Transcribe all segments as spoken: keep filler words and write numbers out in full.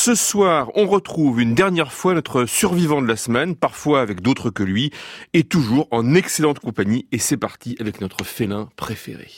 Ce soir, on retrouve une dernière fois notre survivant de la semaine, parfois avec d'autres que lui, et toujours en excellente compagnie. Et c'est parti avec notre félin préféré.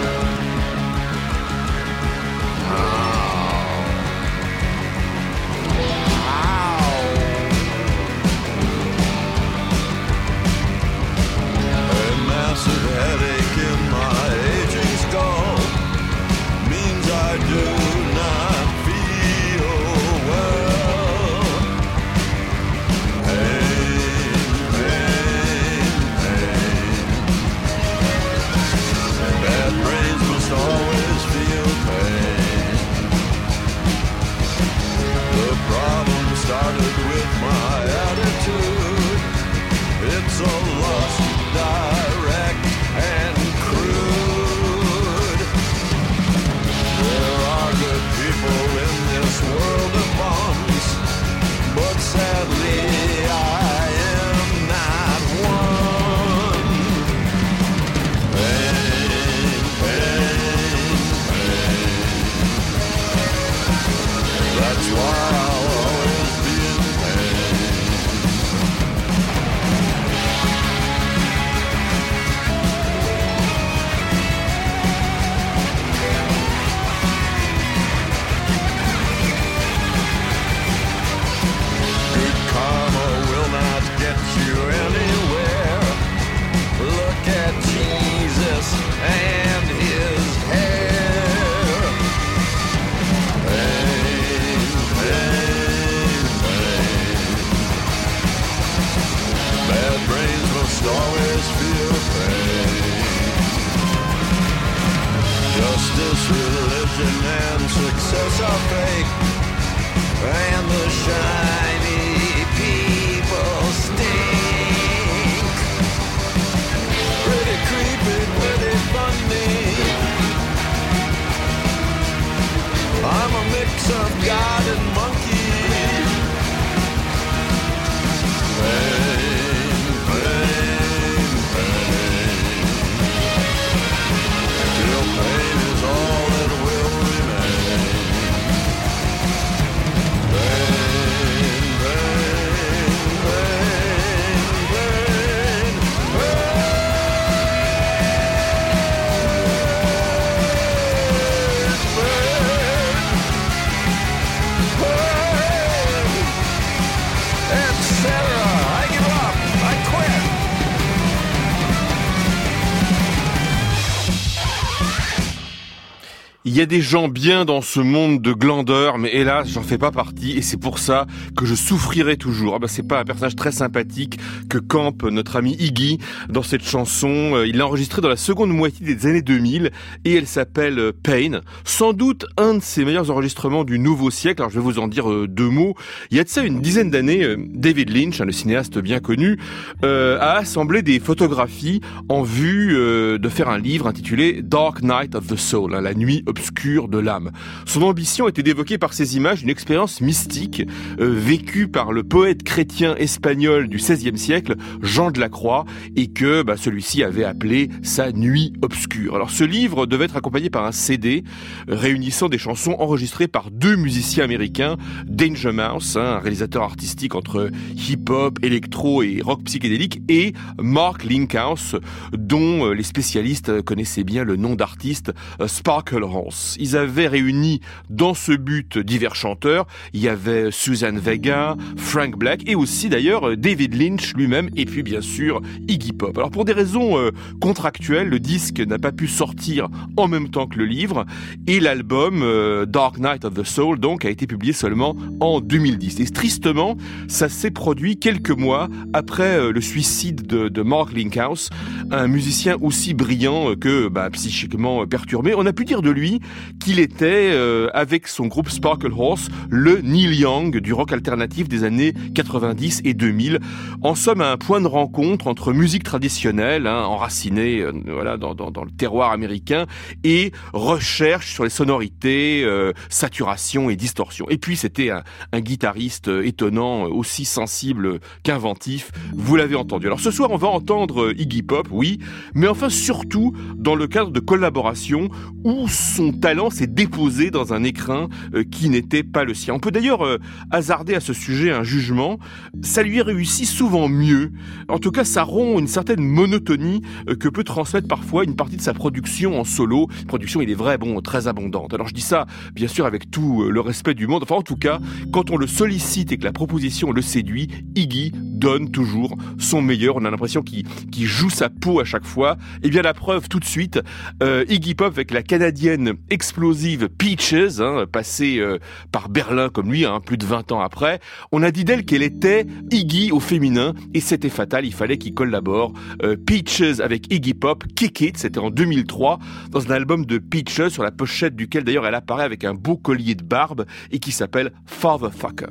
Il y a des gens bien dans ce monde de glandeurs, mais hélas, j'en fais pas partie, et c'est pour ça que je souffrirai toujours. Ah bah, c'est pas un personnage très sympathique que campe notre ami Iggy dans cette chanson. Il l'a enregistrée dans la seconde moitié des années deux mille, et elle s'appelle Pain. Sans doute un de ses meilleurs enregistrements du nouveau siècle. Alors je vais vous en dire euh, deux mots. Il y a de ça une dizaine d'années, euh, David Lynch, hein, le cinéaste bien connu, euh, a assemblé des photographies en vue euh, de faire un livre intitulé Dark Night of the Soul, hein, la nuit obscure de l'âme. Son ambition était d'évoquer par ces images une expérience mystique euh, vécue par le poète chrétien espagnol du seizième siècle, Jean de la Croix, et que bah, celui-ci avait appelé sa nuit obscure. Alors ce livre devait être accompagné par un C D euh, réunissant des chansons enregistrées par deux musiciens américains, Danger Mouse, hein, un réalisateur artistique entre hip-hop, électro et rock psychédélique, et Mark Linkhouse, dont euh, les spécialistes connaissaient bien le nom d'artiste euh, Sparkle Horse. Ils avaient réuni dans ce but divers chanteurs. Il y avait Suzanne Vega, Frank Black et aussi d'ailleurs David Lynch lui-même et puis bien sûr Iggy Pop. Alors pour des raisons euh, contractuelles, le disque n'a pas pu sortir en même temps que le livre et l'album euh, Dark Night of the Soul donc a été publié seulement en deux mille dix. Et tristement, ça s'est produit quelques mois après euh, le suicide de, de Mark Linkhouse, un musicien aussi brillant que bah, psychiquement perturbé. On a pu dire de lui qu'il était, euh, avec son groupe Sparkle Horse, le Neil Young du rock alternatif des années quatre-vingt-dix et deux mille. En somme, un point de rencontre entre musique traditionnelle, hein, enracinée euh, voilà, dans, dans, dans le terroir américain, et recherche sur les sonorités, euh, saturation et distorsion. Et puis, c'était un, un guitariste étonnant, aussi sensible qu'inventif. Vous l'avez entendu. Alors, ce soir, on va entendre Iggy Pop, oui, mais enfin, surtout, dans le cadre de collaborations où son son talent s'est déposé dans un écrin euh, qui n'était pas le sien. On peut d'ailleurs euh, hasarder à ce sujet un jugement. Ça lui réussit souvent mieux. En tout cas, ça rompt une certaine monotonie euh, que peut transmettre parfois une partie de sa production en solo. Production, il est vrai, bon, très abondante. Alors je dis ça, bien sûr, avec tout le respect du monde. Enfin, en tout cas, quand on le sollicite et que la proposition le séduit, Iggy donne toujours son meilleur. On a l'impression qu'il, qu'il joue sa peau à chaque fois. Et bien la preuve tout de suite, euh, Iggy Pop avec la canadienne explosive Peaches, hein, passée euh, par Berlin comme lui, hein, plus de vingt ans après. On a dit d'elle qu'elle était Iggy au féminin et c'était fatal, il fallait qu'ils collaborent. Euh, Peaches avec Iggy Pop, Kick It, c'était en deux mille trois, dans un album de Peaches sur la pochette duquel d'ailleurs elle apparaît avec un beau collier de barbe et qui s'appelle Fatherfucker.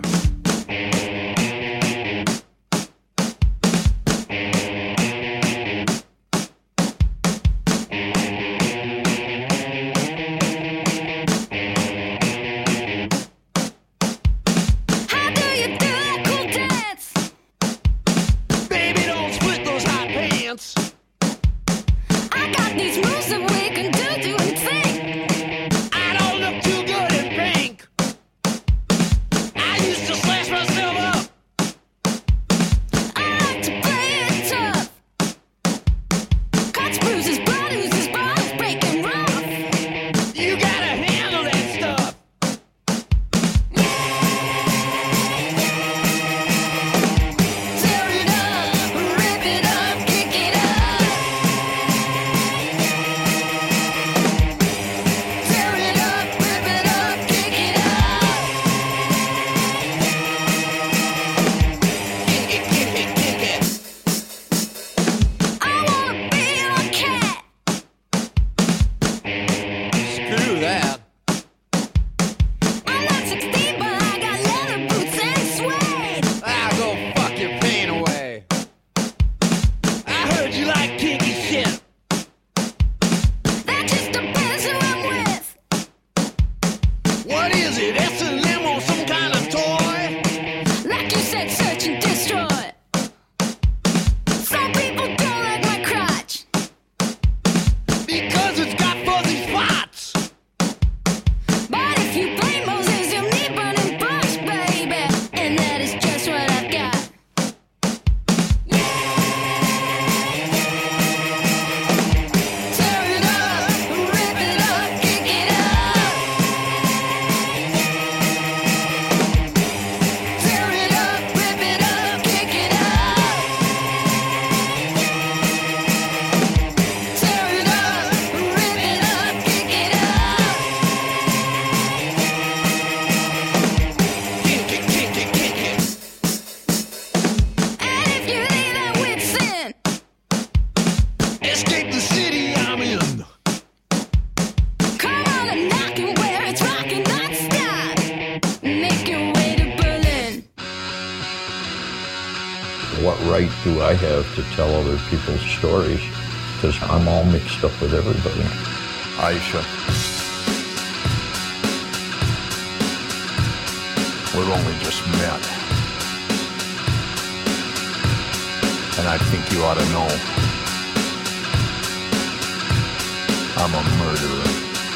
What right do I have to tell other people's stories? Because I'm all mixed up with everybody. Aisha, we've only just met. And I think you ought to know I'm a murderer.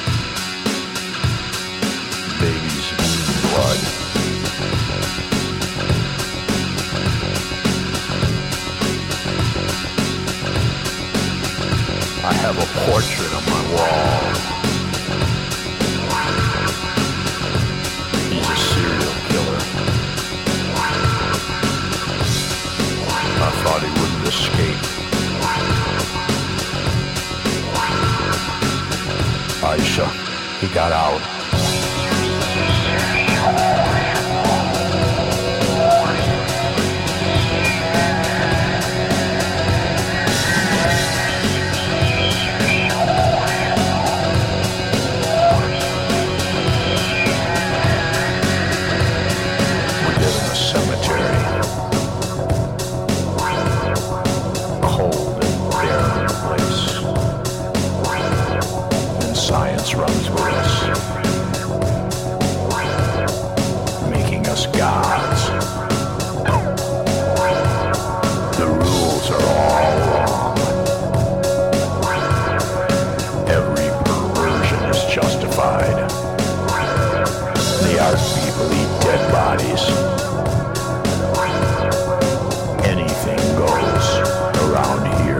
Baby's own blood. I have a portrait on my wall. He's a serial killer. I thought he wouldn't escape. Aisha, he got out. Runs with us, making us gods. The rules are all wrong. Every perversion is justified. bodies. Anything goes around here.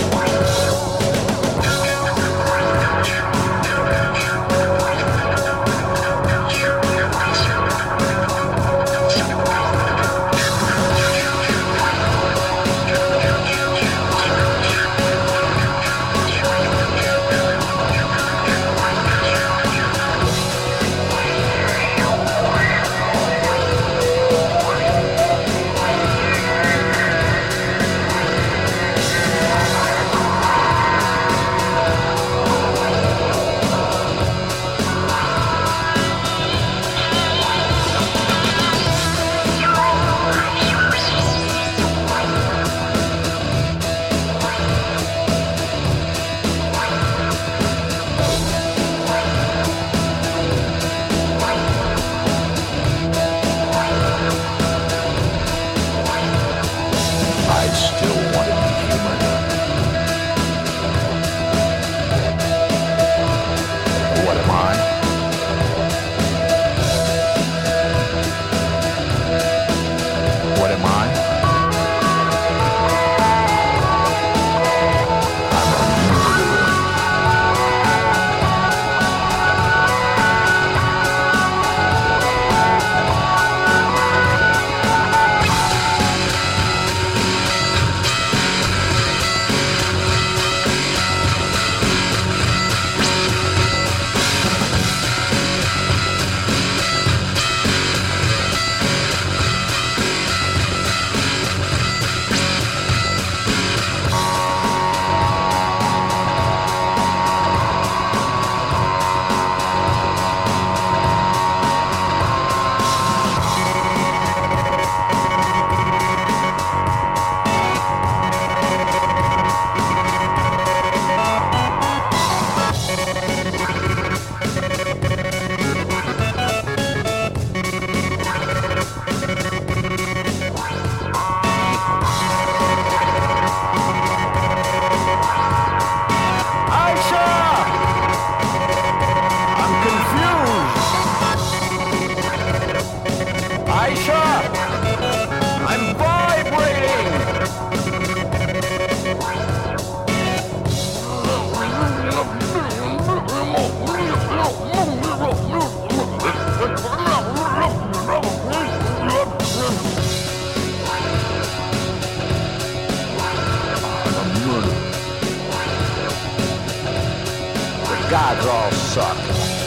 Gods all suck.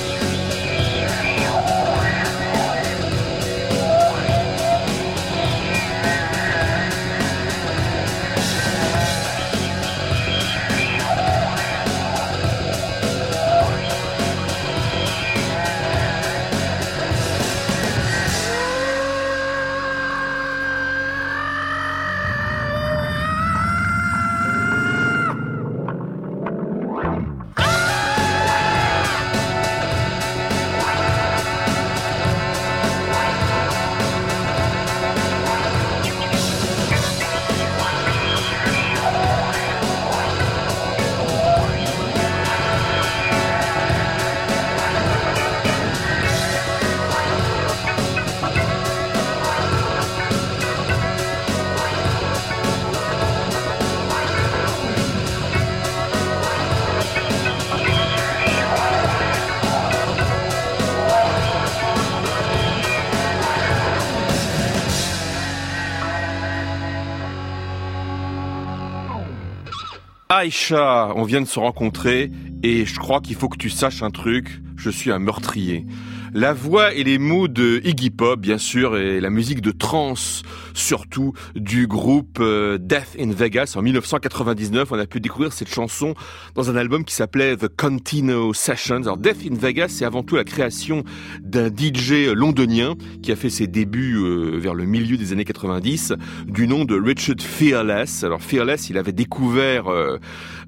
Aïcha, on vient de se rencontrer et je crois qu'il faut que tu saches un truc, je suis un meurtrier. La voix et les mots de Iggy Pop, bien sûr, et la musique de trance, surtout, du groupe euh, Death in Vegas en dix-neuf cent quatre-vingt-dix-neuf. On a pu découvrir cette chanson dans un album qui s'appelait The Contino Sessions. Alors, Death in Vegas, c'est avant tout la création d'un D J londonien qui a fait ses débuts euh, vers le milieu des années quatre-vingt-dix, du nom de Richard Fearless. Alors, Fearless, il avait découvert euh,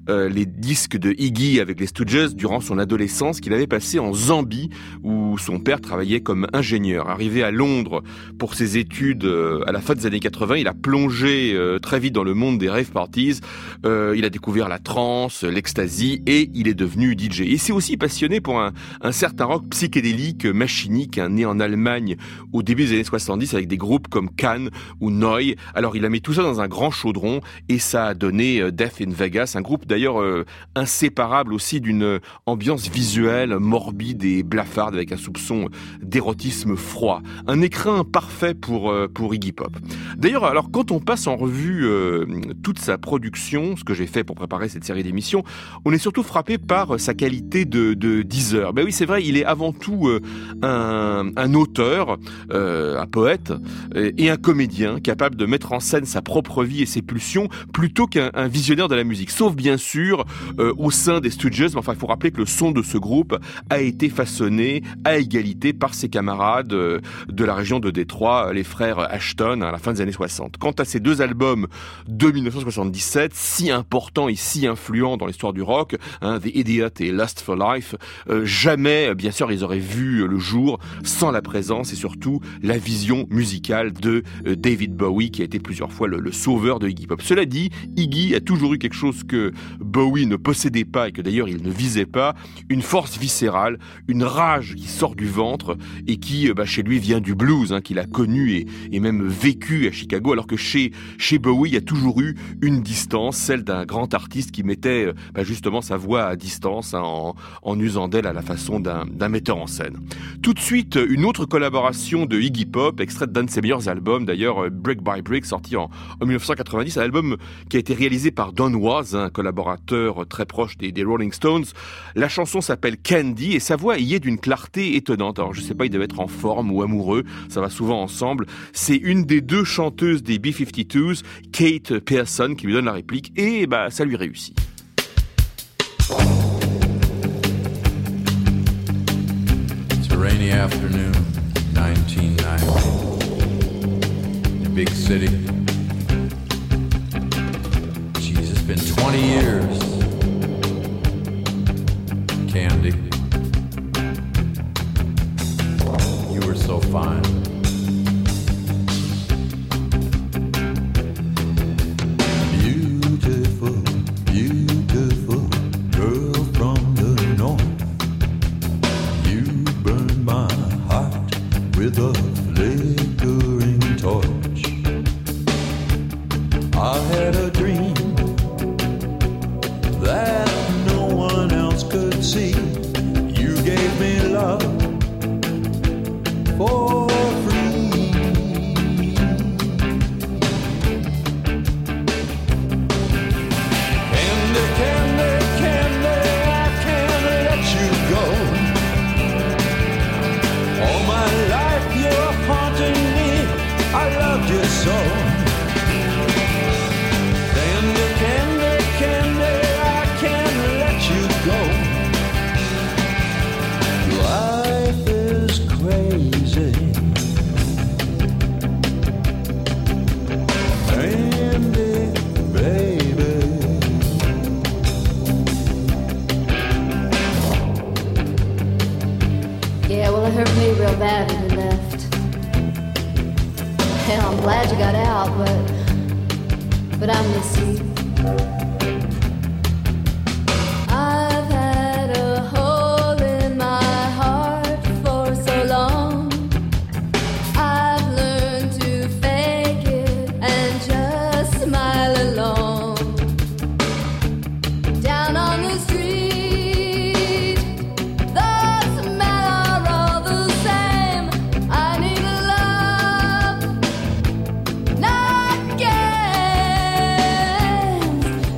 euh, les disques de Iggy avec les Stooges durant son adolescence qu'il avait passé en Zambie où son père travaillait comme ingénieur. Arrivé à Londres pour ses études euh, à la fin des années quatre-vingts, il a plongé euh, très vite dans le monde des rave parties. Euh, il a découvert la trance, l'ecstasy et il est devenu D J. Et c'est aussi passionné pour un, un certain rock psychédélique, machinique, hein, né en Allemagne au début des années soixante-dix avec des groupes comme Can ou Neu. Alors il a mis tout ça dans un grand chaudron et ça a donné euh, Death in Vegas, un groupe d'ailleurs euh, inséparable aussi d'une ambiance visuelle morbide et blafarde avec un soupçon d'érotisme froid. Un écrin parfait pour, euh, pour Iggy Pop. D'ailleurs, alors quand on passe en revue euh, toute sa production, ce que j'ai fait pour préparer cette série d'émissions, on est surtout frappé par sa qualité de, de diseur. Ben oui, c'est vrai, il est avant tout euh, un, un auteur, euh, un poète et un comédien capable de mettre en scène sa propre vie et ses pulsions plutôt qu'un un visionnaire de la musique. Sauf bien sûr euh, au sein des Stooges, mais enfin il faut rappeler que le son de ce groupe a été façonné à égalité par ses camarades euh, de la région de Détroit, les frères Ashton, à la fin des années soixante. Quant à ces deux albums de dix-neuf cent soixante-dix-sept, si importants et si influents dans l'histoire du rock, hein, The Idiot et Lust for Life, euh, jamais, bien sûr, ils auraient vu le jour sans la présence et surtout la vision musicale de euh, David Bowie, qui a été plusieurs fois le, le sauveur de Iggy Pop. Cela dit, Iggy a toujours eu quelque chose que Bowie ne possédait pas et que d'ailleurs il ne visait pas, une force viscérale, une rage qui sort du ventre et qui, bah, chez lui, vient du blues, hein, qu'il a connu et, et même vécu à Chicago, alors que chez, chez Bowie, il y a toujours eu une distance, celle d'un grand artiste qui mettait bah, justement sa voix à distance, hein, en, en usant d'elle à la façon d'un, d'un metteur en scène. Tout de suite, une autre collaboration de Iggy Pop, extraite d'un de ses meilleurs albums, d'ailleurs Brick by Brick, sorti en, en dix-neuf cent quatre-vingt-dix, un album qui a été réalisé par Don Was, un collaborateur très proche des, des Rolling Stones. La chanson s'appelle Candy et sa voix y est d'une clarté étonnante. Alors je sais pas, il devait être en forme ou amoureux, ça va souvent ensemble. C'est une des deux chanteuses des B cinquante-deux, Kate Pearson, qui lui donne la réplique et bah ça lui réussit. It's a rainy afternoon, nineteen ninety. In a big city. Jeez, it's been twenty years. Candy, you were so fine. Beautiful, beautiful girl from the north. You burned my heart with a flickering torch. I had a dream that no one else could see. You gave me love for free. Candy, candy, candy, I can't let you go. All my life you're haunting me, I loved you so. Candy, candy, candy, I can't let you go. Life is crazy. Candy, baby. Yeah, well, it hurt me real bad when you left. Hell, I'm glad you got out, but but I miss you. I've had a hole in my heart for so long. I've learned to fake it and just smile along. Down on the street, the smell are all the same. I need love, not games.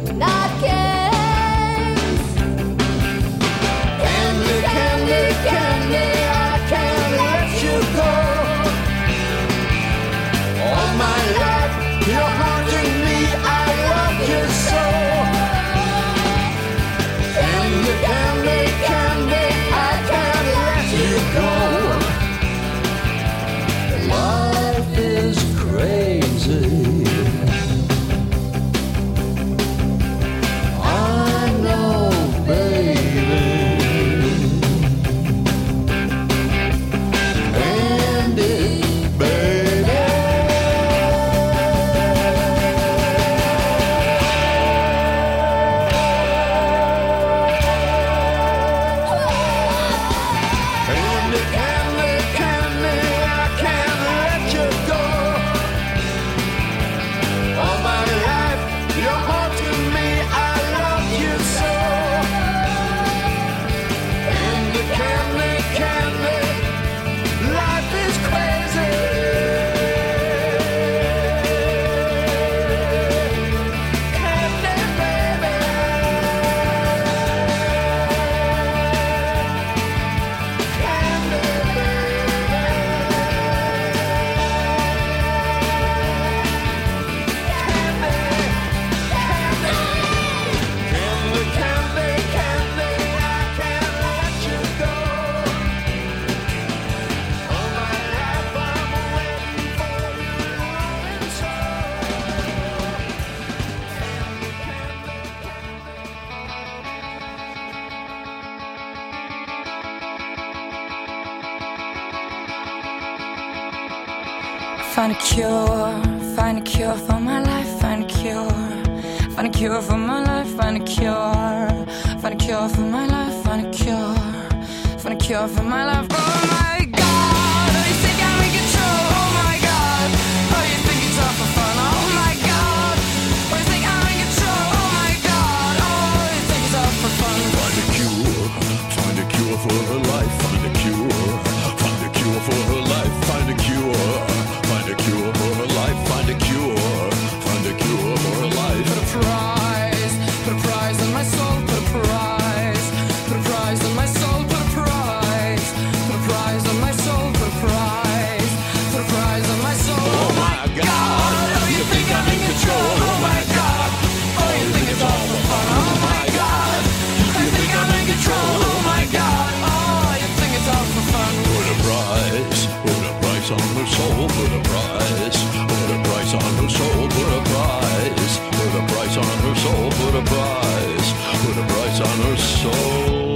Find a cure, find a cure for my life, find a cure. Find a cure for my life, find a cure. Find a cure for my life, find a cure. Find a cure for my life. Oh my God, oh you think I'm in control? Oh my God, oh you think it's all for fun? Oh my God, oh you think I'm in control? Oh my God, oh you think it's all for fun? Find a cure, find a cure for her life, find a cure. Find a cure for her life, find a cure. Find a cure for her life, find a cure. Find a cure for her life. Put a prize, put a prize on my soul, put a prize. Put a prize on my soul, put a prize. Put a prize on my soul, put a prize. Put a prize on my soul. Oh my God, oh you think I'm in control? Oh my God, oh you think it's all for fun? Oh my God, oh you think I'm in control? Oh my God, oh you think it's all for fun? Put a price, put a price on her soul, put a price. Put a price on her soul, put a price. Put a price on her soul, put a price. Put a price on her soul.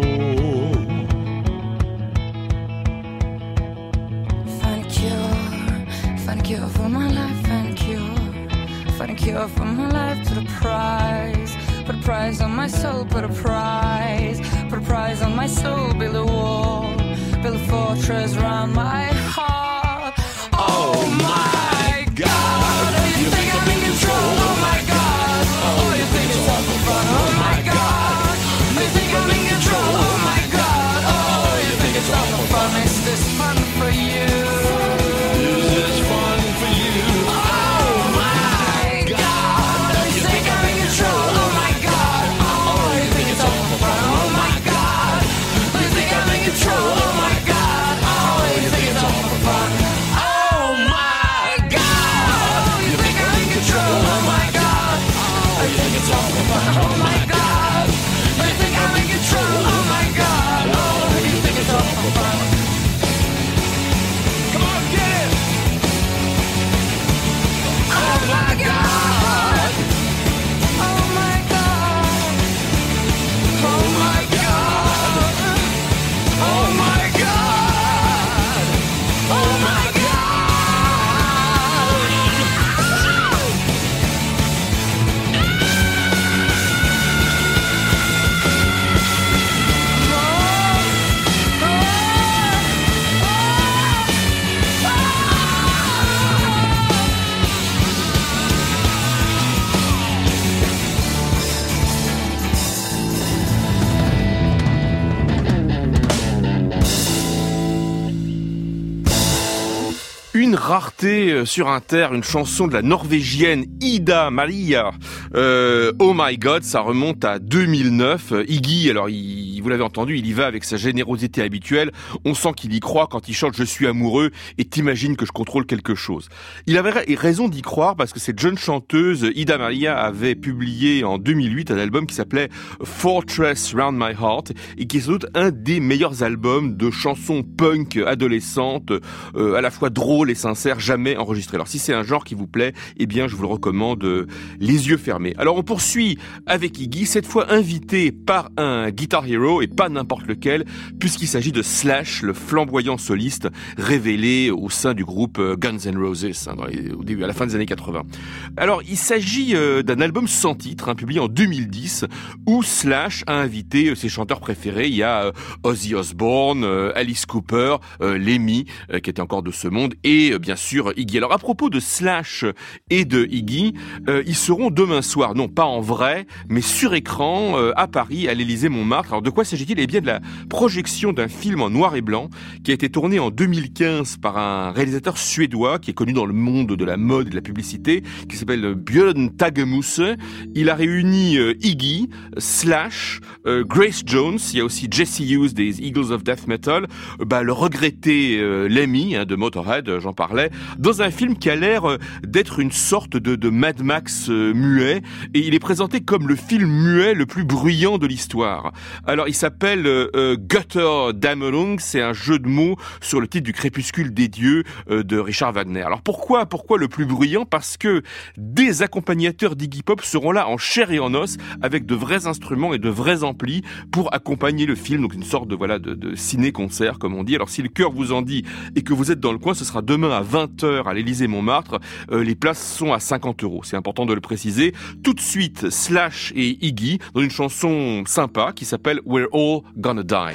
Find a cure, find a cure for my life, find a cure. Find a cure for my life, put a prize. Put a prize on my soul, put a prize. Put a prize on my soul, build a wall. Build a fortress around my heart. Oh my God, oh you think I'm in control? Oh my God, oh you think it's all for fun? Oh my God, oh you think I'm in control? Oh my God, oh you think it's all for fun? Is this fun for you? Is this fun for you? Oh my God, oh you think I'm in control? Oh my God, oh you think it's all for fun? Oh my God, oh you think I'm in control? Oh my God, oh you think it's all for fun? Oh my God, oh you think I'm in control? Oh my God, oh you think it's all for fun? Oh my God, oh you think I'm in control? Oh my God, oh you think it's all for fun? Come on, get it! Oh my God, oh my God, oh my God, oh my God, oh my God. Une rareté sur Inter, une chanson de la Norvégienne Ida Maria. Euh, oh my God, ça remonte à deux mille neuf. Iggy, alors il, vous l'avez entendu, il y va avec sa générosité habituelle. On sent qu'il y croit quand il chante « Je suis amoureux » et t'imagines que je contrôle quelque chose. Il avait raison d'y croire parce que cette jeune chanteuse, Ida Maria, avait publié en deux mille huit un album qui s'appelait « Fortress Round My Heart » et qui est sans doute un des meilleurs albums de chansons punk adolescentes, euh, à la fois drôles et sincères, jamais enregistrées. Alors si c'est un genre qui vous plaît, eh bien je vous le recommande euh, les yeux fermés. Alors on poursuit avec Iggy, cette fois invité par un guitar hero et pas n'importe lequel, puisqu'il s'agit de Slash, le flamboyant soliste révélé au sein du groupe Guns N' Roses, hein, dans les, au début, à la fin des années quatre-vingts. Alors il s'agit euh, d'un album sans titre, hein, publié en deux mille dix, où Slash a invité euh, ses chanteurs préférés. Il y a euh, Ozzy Osbourne, euh, Alice Cooper, euh, Lemmy, euh, qui était encore de ce monde, et euh, bien sûr Iggy. Alors à propos de Slash et de Iggy, euh, ils seront demain soir, non pas en vrai, mais sur écran euh, à Paris, à l'Élysée-Montmartre. Alors de quoi s'agit-il ? Eh bien de la projection d'un film en noir et blanc qui a été tourné en deux mille quinze par un réalisateur suédois qui est connu dans le monde de la mode et de la publicité, qui s'appelle Björn Tagemusse. Il a réuni euh, Iggy, Slash, euh, Grace Jones, il y a aussi Jesse Hughes des Eagles of Death Metal, euh, bah, le regretté euh, Lemmy hein, de Motorhead, euh, j'en parlais, dans un film qui a l'air euh, d'être une sorte de, de Mad Max euh, muet, et il est présenté comme le film muet le plus bruyant de l'histoire. Alors il s'appelle euh, euh, Götter Dämmerung, c'est un jeu de mots sur le titre du Crépuscule des dieux euh, de Richard Wagner. Alors pourquoi pourquoi le plus bruyant ? Parce que des accompagnateurs d'Iggy Pop seront là en chair et en os avec de vrais instruments et de vrais amplis pour accompagner le film, donc une sorte de voilà de, de ciné-concert comme on dit. Alors si le cœur vous en dit et que vous êtes dans le coin, ce sera demain à vingt heures à l'Élysée-Montmartre. Euh, les places sont à cinquante euros. C'est important de le préciser. Tout de suite, Slash et Iggy dans une chanson sympa qui s'appelle We're All Gonna Die.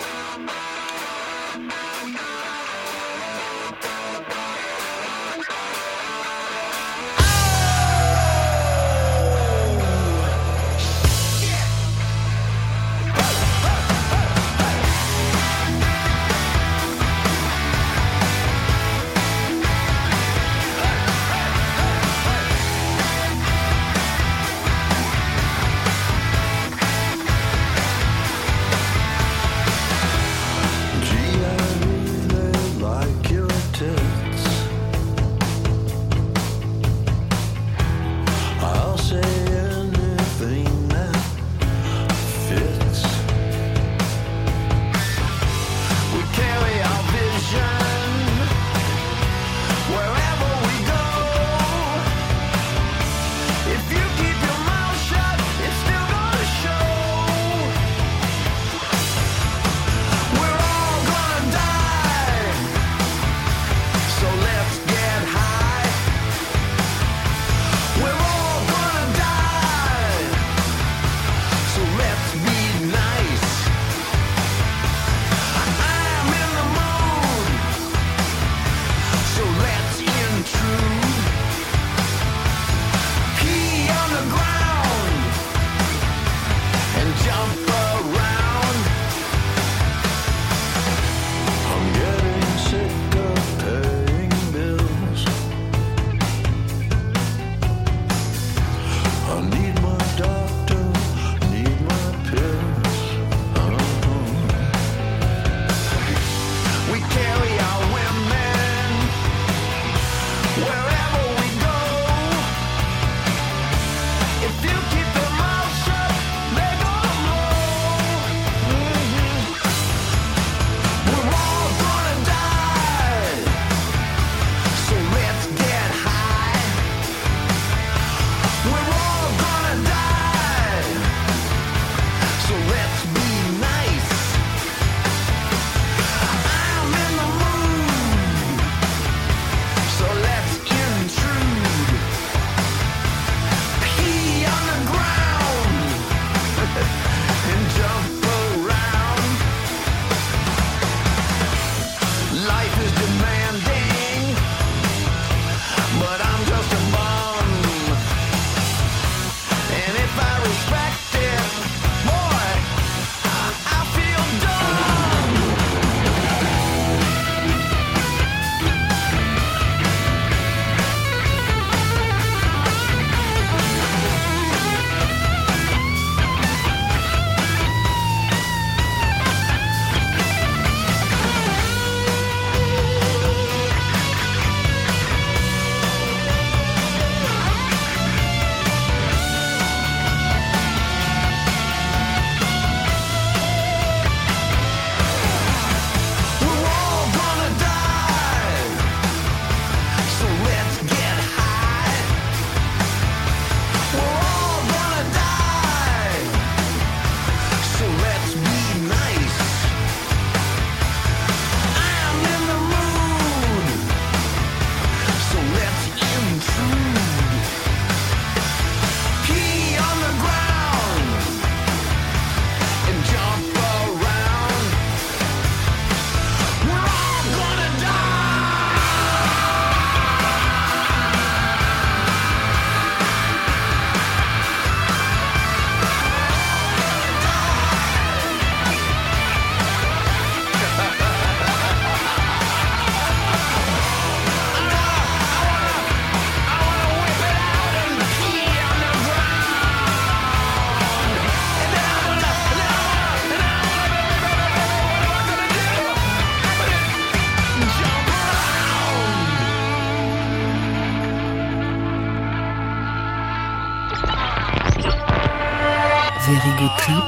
Very Good Trip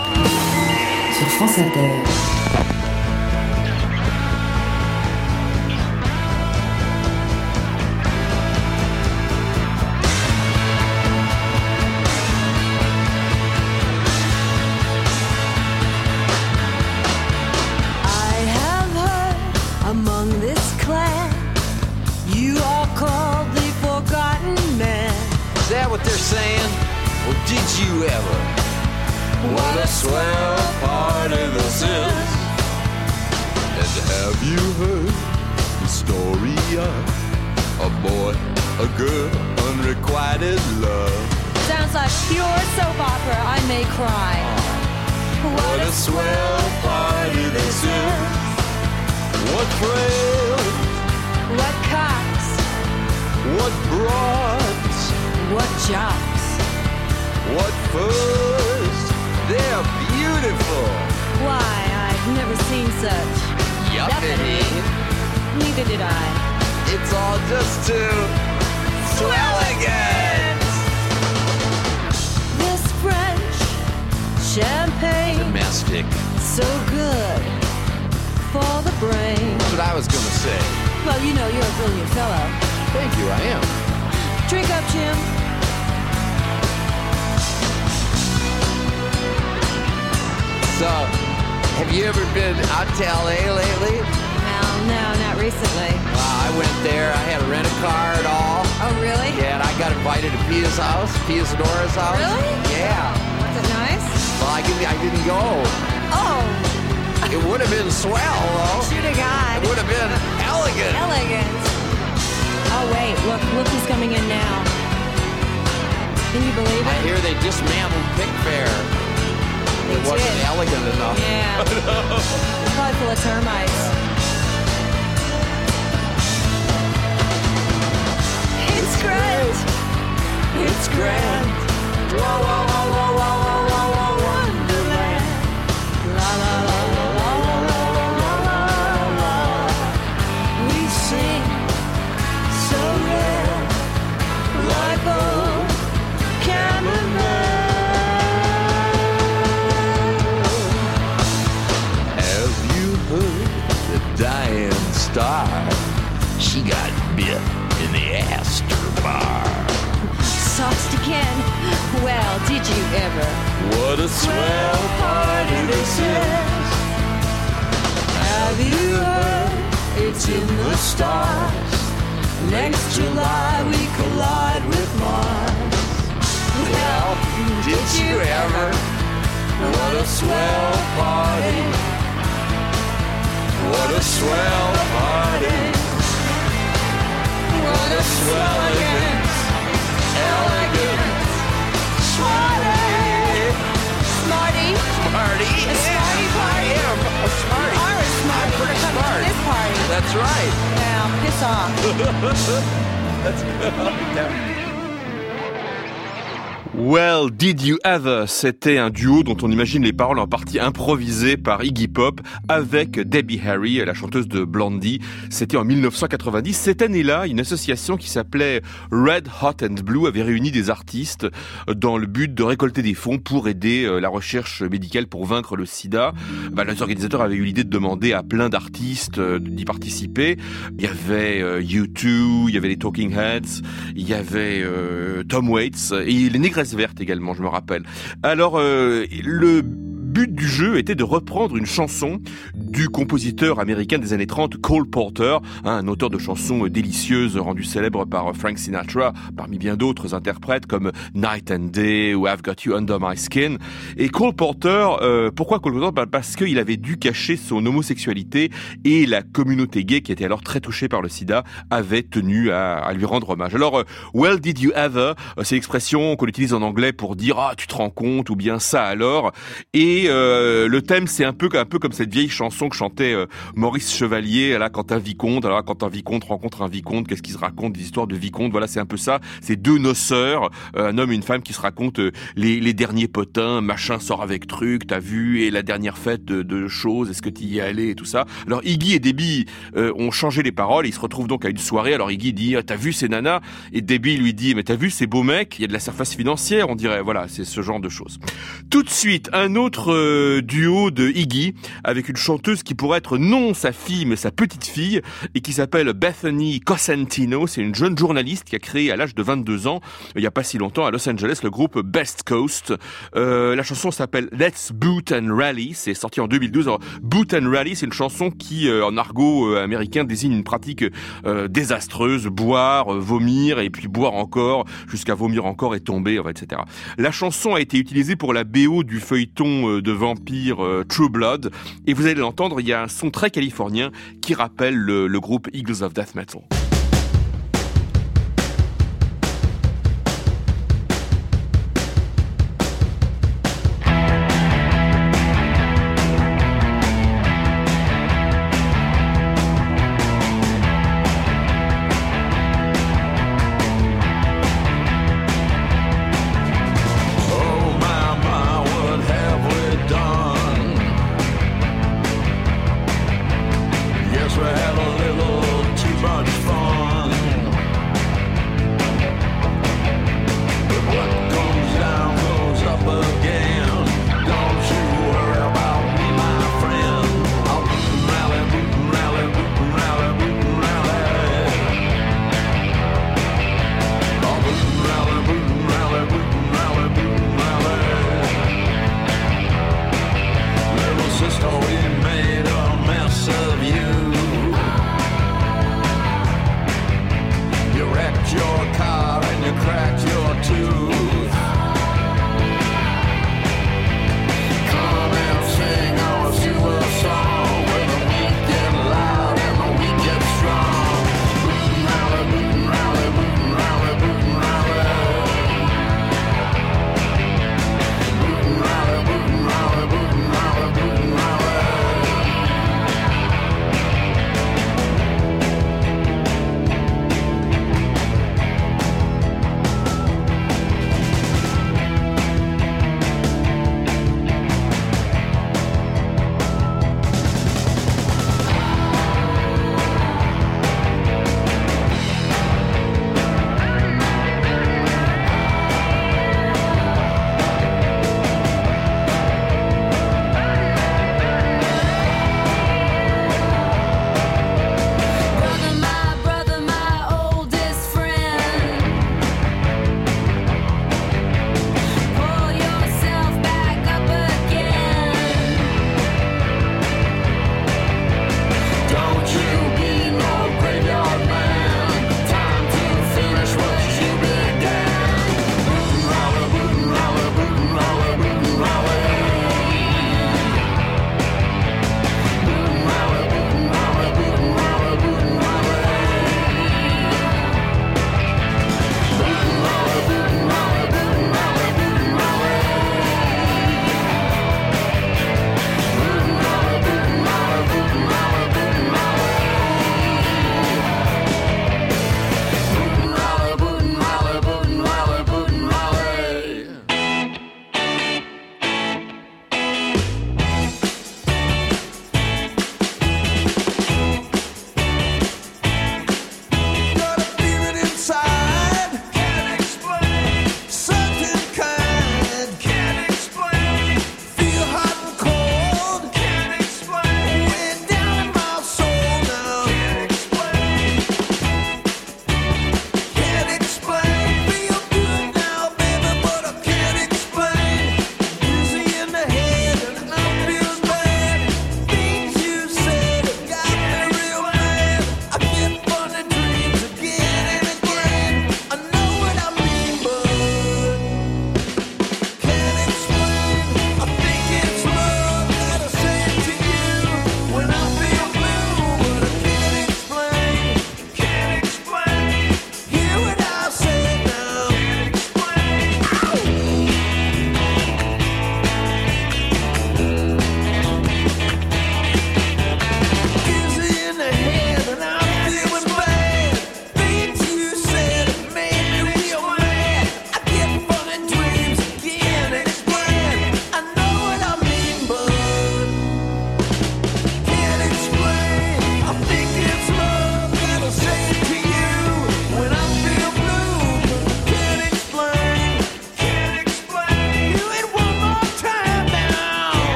sur France Inter. what they're saying? Well, did you ever? What a swell party this is. And have you heard the story of a boy, a girl, unrequited love? Sounds like pure soap opera. I may cry. What a swell party this is. What thrills, What cocks, what broads, what jocks. what furs. They're beautiful. Why, I've never seen such. Yuppity. Neither did I. It's all just too swelligant. This French champagne, Domestic. so good for the brain. That's what I was gonna say. Well, you know, you're a brilliant fellow. Thank you, I am. Drink up, Jim. So, have you ever been out to L A lately? No, no, not recently. Well, I went there. I had to rent a car and all. Oh, really? Yeah, and I got invited to Pia's house, Pia Zadora's house. Really? Yeah. Was it nice? Well, I didn't, I didn't go. Oh, It would have been swell, though. shoot a guy. It would have been elegant. Elegant. Oh, wait, look, look who's coming in now. Can you believe I it? hear they dismantled Pickfair. They It wasn't did. elegant enough. Yeah. It's probably full of termites. It's grand. It's grand. Whoa, whoa, whoa, whoa, whoa, whoa, whoa, whoa, wonderland. La, la, la, la, la, la, la, la, la, la. We sing so real, like old Camembert. Have you heard that Diane Starr? She got bit in the Astor Bar. Sauced again. Well, did you ever? What a swell party this is. Have you heard? It's in the stars. Next July we collide with Mars. Well, Did you ever? What a swell party. What a swell party. What a swell elegant, elegant, smarty, Smarty. party. A smarty party. I am a smarty. You are a smarty. I'm pretty You're coming smart. to this party. That's right. Now, piss off. That's good. Well, did you ever? C'était un duo dont on imagine les paroles en partie improvisées par Iggy Pop avec Debbie Harry, la chanteuse de Blondie. C'était en dix-neuf cent quatre-vingt-dix. Cette année-là, une association qui s'appelait Red Hot and Blue avait réuni des artistes dans le but de récolter des fonds pour aider la recherche médicale pour vaincre le sida. Bah, les organisateurs avaient eu l'idée de demander à plein d'artistes d'y participer. Il y avait euh, U deux, il y avait les Talking Heads, il y avait euh, Tom Waits et les Négresses Vertes également, je me rappelle. Alors, euh, le but du jeu était de reprendre une chanson du compositeur américain des années trente, Cole Porter, hein, un auteur de chansons délicieuses rendu célèbre par Frank Sinatra, parmi bien d'autres interprètes comme Night and Day ou I've Got You Under My Skin. Et Cole Porter, euh, pourquoi Cole Porter? Bah, parce qu'il avait dû cacher son homosexualité et la communauté gay, qui était alors très touchée par le sida, avait tenu à, à lui rendre hommage. Alors, euh, well, did you ever? C'est l'expression qu'on utilise en anglais pour dire ah tu te rends compte ou bien ça alors. Et euh, le thème c'est un peu un peu comme cette vieille chanson que chantait euh, Maurice Chevalier là quand un vicomte alors quand un vicomte rencontre un vicomte, qu'est-ce qu'il se raconte, des histoires de vicomte. Voilà, c'est un peu ça. C'est deux noceurs, euh, un homme et une femme qui se racontent euh, les, les derniers potins, machin sort avec truc, t'as vu, et la dernière fête de, de choses, est-ce que t'y y es allé et tout ça. Alors Iggy et Debbie euh, ont changé les paroles, ils se retrouvent donc à une soirée. Alors Iggy dit ah, t'as vu ces nanas, et Debbie lui dit mais t'as vu ces beaux mecs, il y a de la surface financière, on dirait. Voilà, c'est ce genre de choses. Tout de suite un autre euh, duo de Iggy avec une chanteuse qui pourrait être non sa fille mais sa petite fille et qui s'appelle Bethany Cosentino. C'est une jeune journaliste qui a créé à l'âge de vingt-deux ans, il n'y a pas si longtemps, à Los Angeles, le groupe Best Coast. Euh, la chanson s'appelle Let's Boot and Rally. C'est sorti en deux mille douze. Alors, Boot and Rally, c'est une chanson qui, euh, en argot euh, américain, désigne une pratique euh, désastreuse, boire, euh, vomir et puis boire encore jusqu'à vomir encore et tomber, et cetera. La chanson a été utilisée pour la B O du feuilleton euh, de vampire euh, True Blood et vous allez l'entendre, il y a un son très californien qui rappelle le, le groupe Eagles of Death Metal.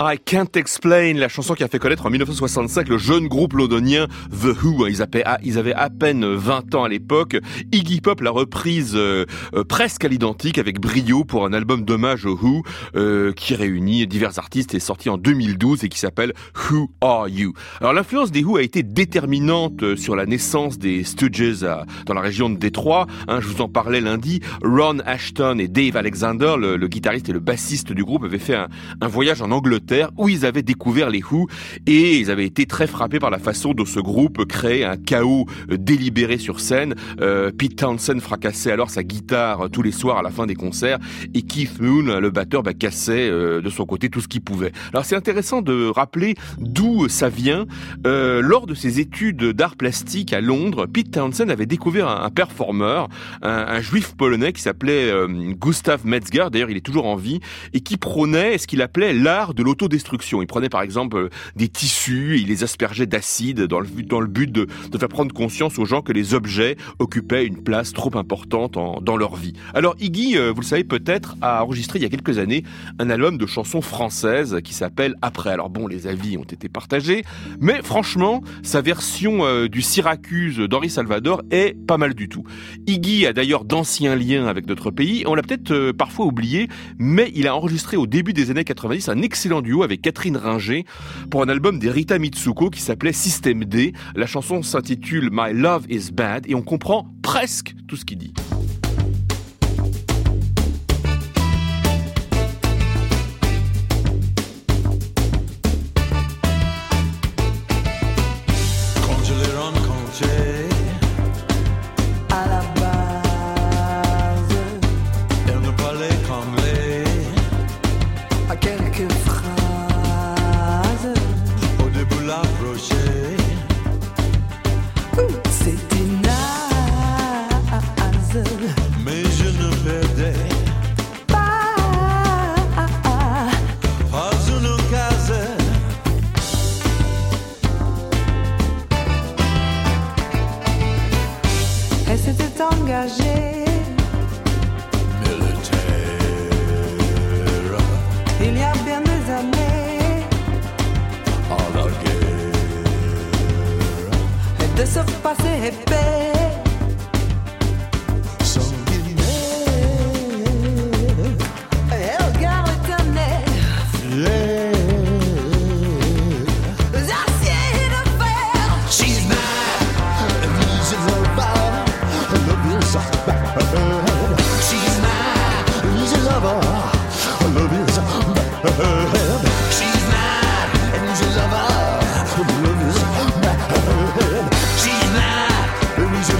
I Can't Explain, la chanson qui a fait connaître en dix-neuf cent soixante-cinq le jeune groupe londonien The Who. Ils avaient, ils avaient à peine vingt ans à l'époque. Iggy Pop l'a reprise euh, euh, presque à l'identique avec brio pour un album d'hommage aux Who euh, qui réunit divers artistes et est sorti en deux mille douze et qui s'appelle Who Are You. Alors l'influence des Who a été déterminante sur la naissance des Stooges à, dans la région de Détroit. Hein, je vous en parlais lundi. Ron Ashton et Dave Alexander, le, le guitariste et le bassiste du groupe, avaient fait un, un voyage en Angleterre où ils avaient découvert les Who et ils avaient été très frappés par la façon dont ce groupe créait un chaos délibéré sur scène. Euh, Pete Townshend fracassait alors sa guitare tous les soirs à la fin des concerts et Keith Moon, le batteur, bah, cassait euh, de son côté tout ce qu'il pouvait. Alors c'est intéressant de rappeler d'où ça vient. Euh, lors de ses études d'art plastique à Londres, Pete Townshend avait découvert un, un performeur, un, un juif polonais qui s'appelait euh, Gustav Metzger, d'ailleurs il est toujours en vie, et qui prônait ce qu'il appelait l'art de l'autodestruction. Il prenait par exemple des tissus, il les aspergeait d'acide dans le, dans le but de, de faire prendre conscience aux gens que les objets occupaient une place trop importante en, dans leur vie. Alors Iggy, euh, vous le savez peut-être, a enregistré il y a quelques années un album de chansons françaises qui s'appelle Après. Alors bon, les avis ont été partagés, mais franchement, sa version euh, du Syracuse d'Henri Salvador est pas mal du tout. Iggy a d'ailleurs d'anciens liens avec notre pays, on l'a peut-être euh, parfois oublié, mais il a enregistré au début des années quatre-vingt-dix un excellent duo avec Catherine Ringer pour un album des Rita Mitsuko qui s'appelait Système D. La chanson s'intitule My Love is Bad et on comprend presque tout ce qu'il dit. Quand je l'ai rencontrée, À la base, elle ne parlait qu'anglais. à quelques phrases, Au début l'approcher, c'était naze. mais je ne perdais Pas pas une occasion. elle s'était engagée Militaire il y a bien des années à la guerre. et de se passer épais. Sanguinaire, Et elle garde éternel, fier. les aciers de fer. She's mine, and he's in love. Love is bad. She's mine, he's in love. Love is bad. She's mine, and he's in love. Love is bad. She's mine, and he's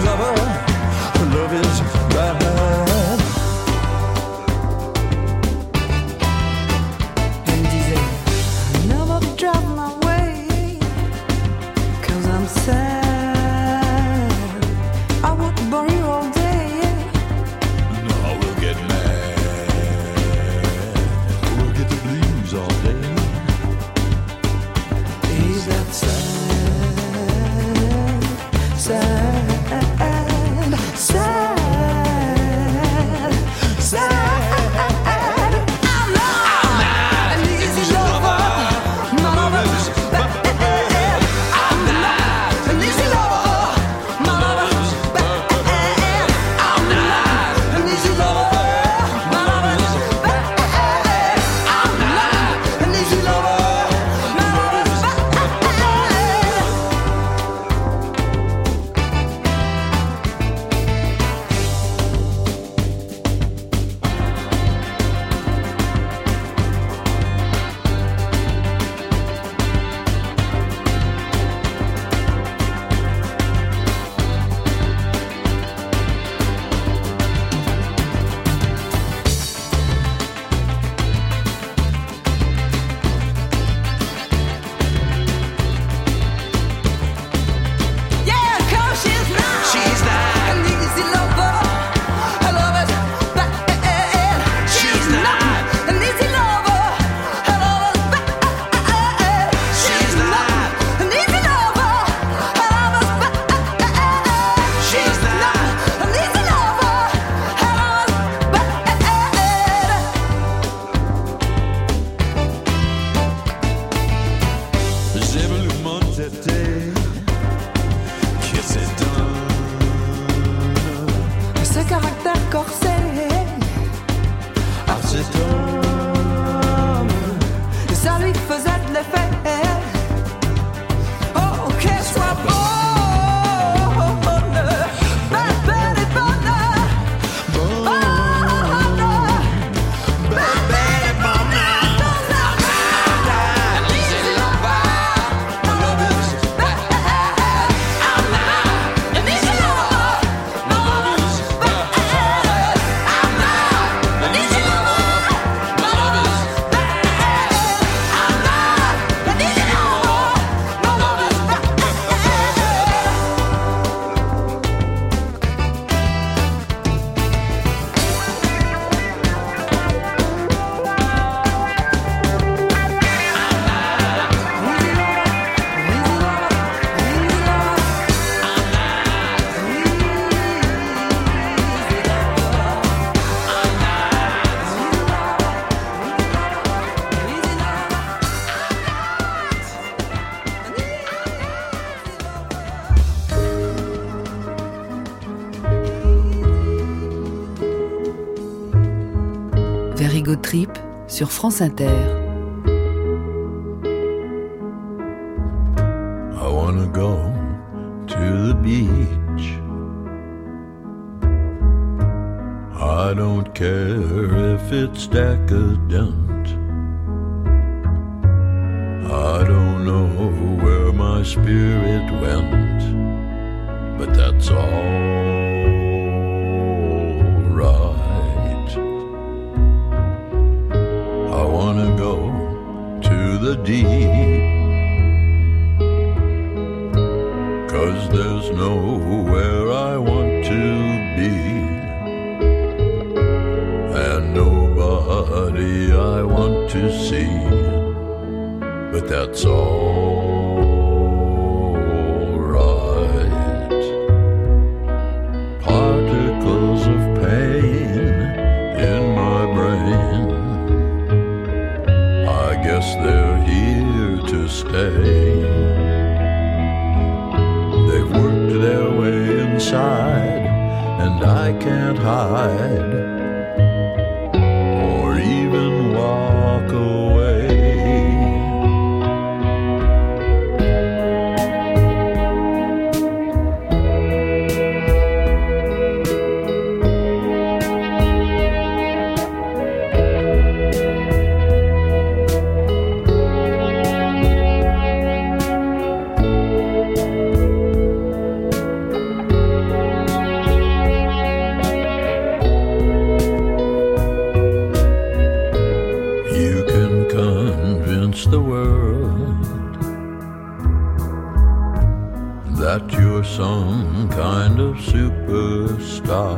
Ego Trip sur France Inter. I wanna go to the beach. I don't care if it's decadent. I don't know where my spirit went, but that's all right. I wanna go to the deep, 'cause there's nowhere I want to be, and nobody I want to see, but that's all right. Particles of pain in my brain, I guess they're here to stay. They've worked their way inside, and I can't hide or even walk away. The world that you're some kind of superstar,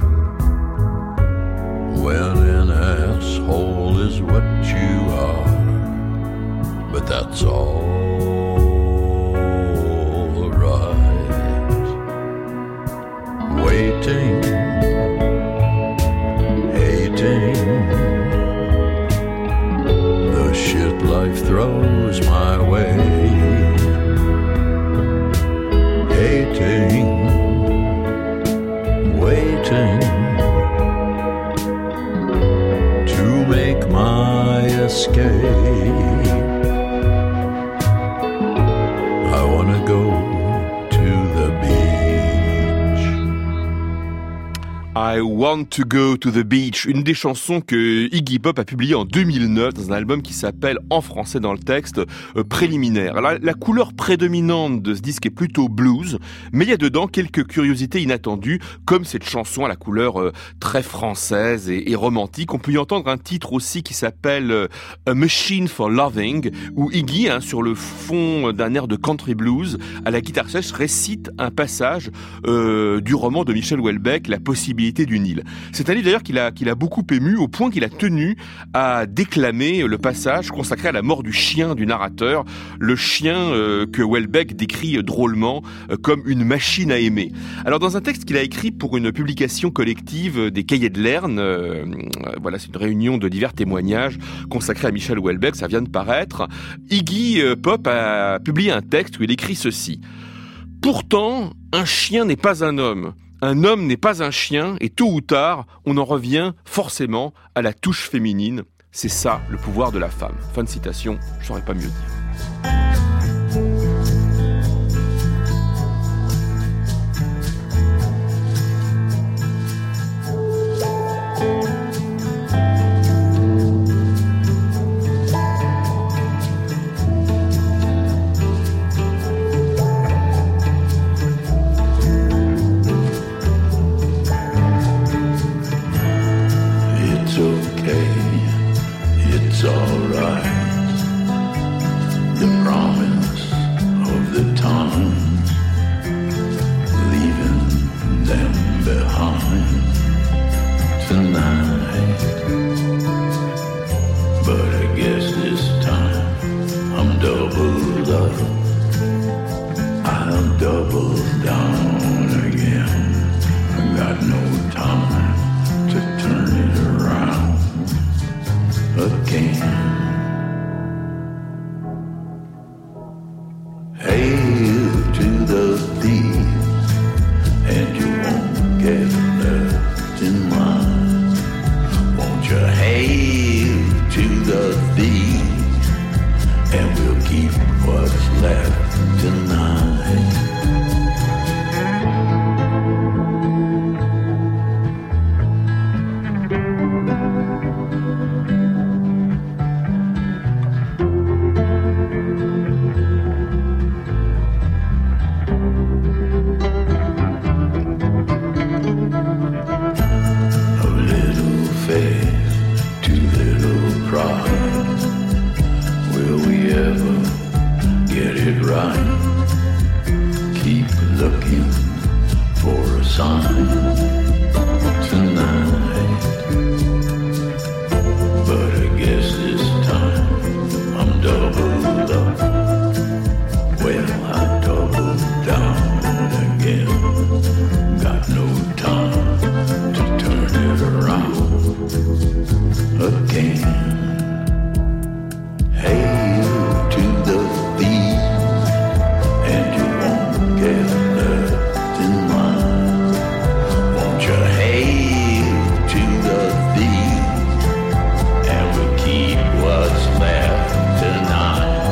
when an asshole is what you are, but that's all right. Waiting, hating the shit life throws my way, hating, waiting to make my escape. I wanna go to the beach. I Want to Go to the Beach, une des chansons que Iggy Pop a publiée en deux mille neuf dans un album qui s'appelle, en français dans le texte, euh, Préliminaire. Alors, la, la couleur prédominante de ce disque est plutôt blues, mais il y a dedans quelques curiosités inattendues, comme cette chanson à la couleur euh, très française et, et romantique. On peut y entendre un titre aussi qui s'appelle euh, A Machine for Loving, où Iggy, hein, sur le fond d'un air de country blues, à la guitare sèche, récite un passage euh, du roman de Michel Houellebecq, La possibilité d'une île. C'est un livre d'ailleurs qu'il a, qu'il a beaucoup ému, au point qu'il a tenu à déclamer le passage consacré à la mort du chien du narrateur, le chien euh, que Houellebecq décrit drôlement euh, comme une machine à aimer. Alors dans un texte qu'il a écrit pour une publication collective des Cahiers de Lerne, euh, voilà, c'est une réunion de divers témoignages consacrés à Michel Houellebecq, ça vient de paraître, Iggy euh, Pop a publié un texte où il écrit ceci. « Pourtant, un chien n'est pas un homme. Un homme n'est pas un chien, et tôt ou tard, on en revient forcément à la touche féminine. C'est ça, le pouvoir de la femme. » Fin de citation, je saurais pas mieux dire. It's alright. The promise of the time, leaving them behind tonight. But I guess this time I'm doubled up. I'll double down again. I got no time to turn it around again. Hail to the thief, and you won't get left in line. sign tonight, but I guess this time I'm doubled up. Well, I doubled down again. Got no time to turn it around again. Hail to the thief, and you won't get nothing mine. Won't you hail to the thief, and we'll keep what's left tonight.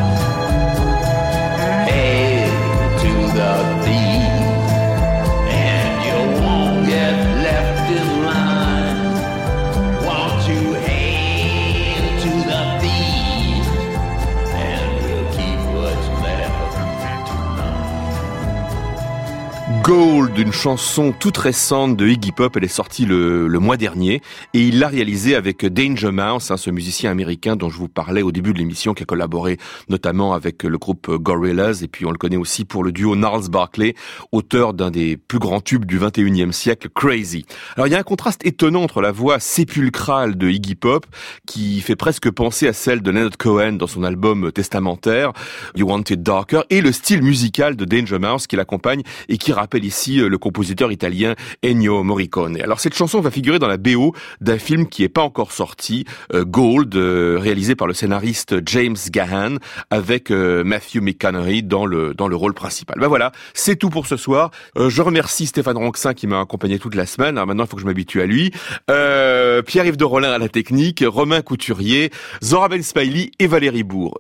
Hail to the thief, and you won't get left in line. Won't you hail to the thief, and we'll keep what's left tonight. Gold, une chanson toute récente de Iggy Pop, elle est sortie le, le mois dernier et il l'a réalisée avec Danger Mouse, hein, ce musicien américain dont je vous parlais au début de l'émission, qui a collaboré notamment avec le groupe Gorillaz, et puis on le connaît aussi pour le duo Gnarls Barkley, auteur d'un des plus grands tubes du vingt et unième siècle, Crazy. Alors il y a un contraste étonnant entre la voix sépulcrale de Iggy Pop, qui fait presque penser à celle de Leonard Cohen dans son album testamentaire You Want It Darker, et le style musical de Danger Mouse qui l'accompagne et qui rappelle ici le compositeur italien Ennio Morricone. Alors cette chanson va figurer dans la B O d'un film qui n'est pas encore sorti, euh, Gold, euh, réalisé par le scénariste James Gahan, avec euh, Matthew McConaughey dans le dans le rôle principal. Ben voilà, c'est tout pour ce soir. Euh, je remercie Stéphane Ronxin qui m'a accompagné toute la semaine. Alors maintenant, il faut que je m'habitue à lui. Euh, Pierre-Yves de Rollin à la technique, Romain Couturier, Zora Ben Smiley et Valérie Bourg.